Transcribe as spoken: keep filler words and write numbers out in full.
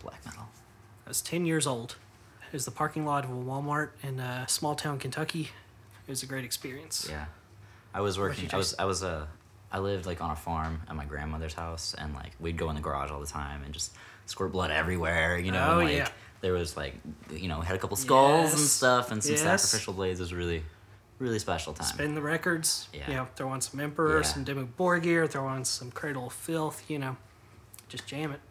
black metal. I was ten years old. It was the parking lot of a Walmart in uh, small town Kentucky. It was a great experience. Yeah, I was working. I was I was uh, I lived like on a farm at my grandmother's house, and like we'd go in the garage all the time and just squirt blood everywhere. You know, Oh, and, like yeah. there was like you know had a couple skulls and Yes. stuff and some Yes. sacrificial blades. It was really, really special time. Spin the records. Yeah. You know, throw on some Emperor, Yeah. some Dimmu Borgir, throw on some Cradle of Filth, you know. Just jam it.